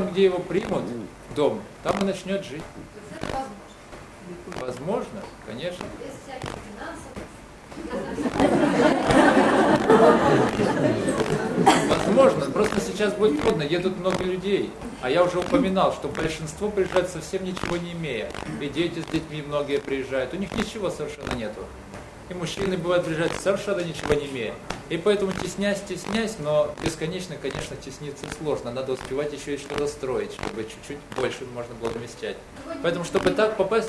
там, где его примут, дом, там и начнет жить. Возможно, конечно. Возможно, просто сейчас будет трудно, едут много людей. А я уже упоминал, что большинство приезжает совсем ничего не имея. И дети с детьми многие приезжают, у них ничего совершенно нету. И мужчины бывают приезжают совершенно ничего не имея. И поэтому стеснясь, но бесконечно, конечно, тесниться сложно. Надо успевать еще и что-то строить, чтобы чуть-чуть больше можно было вмещать. Поэтому, чтобы так попасть...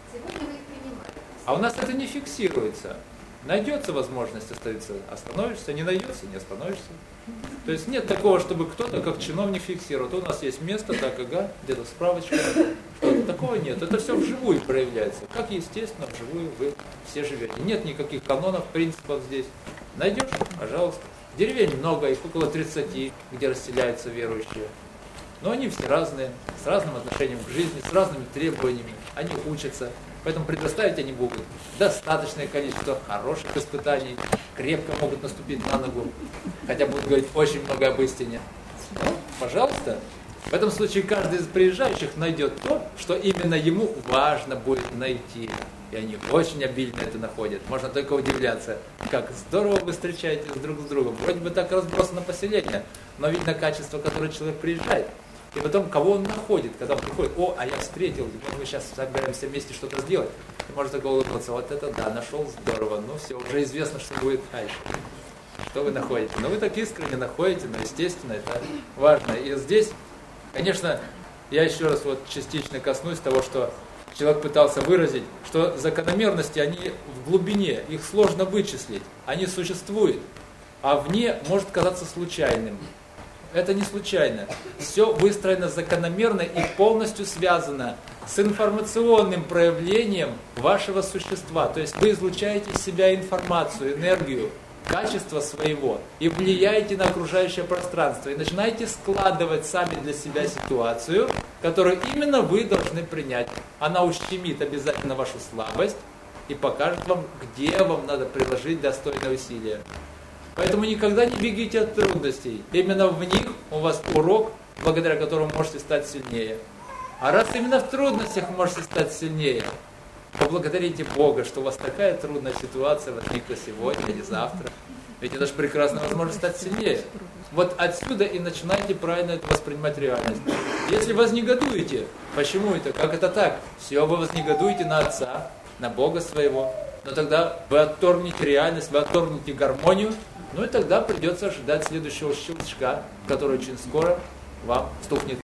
А у нас это не фиксируется. Найдется возможность остановиться, остановишься, не найдется, не остановишься. То есть нет такого, чтобы кто-то как чиновник фиксировал. Вот у нас есть место, так, ага, где-то справочка. Что-то такого нет. Это все вживую проявляется. Как естественно, вживую вы все живете. Нет никаких канонов, принципов здесь. Найдешь, пожалуйста. Деревень много, их около 30, где расселяются верующие. Но они все разные, с разным отношением к жизни, с разными требованиями. Они учатся. Поэтому предоставить они будут достаточное количество хороших испытаний, крепко могут наступить на ногу, хотя будут говорить очень много об истине. Ну, пожалуйста. В этом случае каждый из приезжающих найдет то, что именно ему важно будет найти. И они очень обильно это находят. Можно только удивляться, как здорово вы встречаетесь друг с другом. Вроде бы так разбросано поселение, но видно качество, которое человек приезжает. И потом, кого он находит, когда он приходит, а я встретил, мы сейчас собираемся вместе что-то сделать. И можно только улыбнуться, вот это да, нашел, здорово, ну все, уже известно, что будет дальше. Что вы находите? Но вы так искренне находите, но естественно, это важно. И здесь, конечно, я еще раз вот частично коснусь того, что человек пытался выразить, что закономерности, они в глубине, их сложно вычислить, они существуют, а вне может казаться случайным. Это не случайно. Все выстроено закономерно и полностью связано с информационным проявлением вашего существа. То есть вы излучаете из себя информацию, энергию, качество своего и влияете на окружающее пространство. И начинаете складывать сами для себя ситуацию, которую именно вы должны принять. Она ущемит обязательно вашу слабость и покажет вам, где вам надо приложить достойное усилие. Поэтому никогда не бегите от трудностей. Именно в них у вас урок, благодаря которому можете стать сильнее. А раз именно в трудностях можете стать сильнее, поблагодарите Бога, что у вас такая трудная ситуация возникла сегодня или завтра. Ведь это же прекрасная возможность стать сильнее. Вот отсюда и начинайте правильно это воспринимать реальность. Если вознегодуете, почему это, как это так? Все, вы вознегодуете на Отца, на Бога своего. Но тогда вы отторгнете реальность, вы отторгнете гармонию, ну и тогда придется ожидать следующего щелчка, который очень скоро вам стукнет.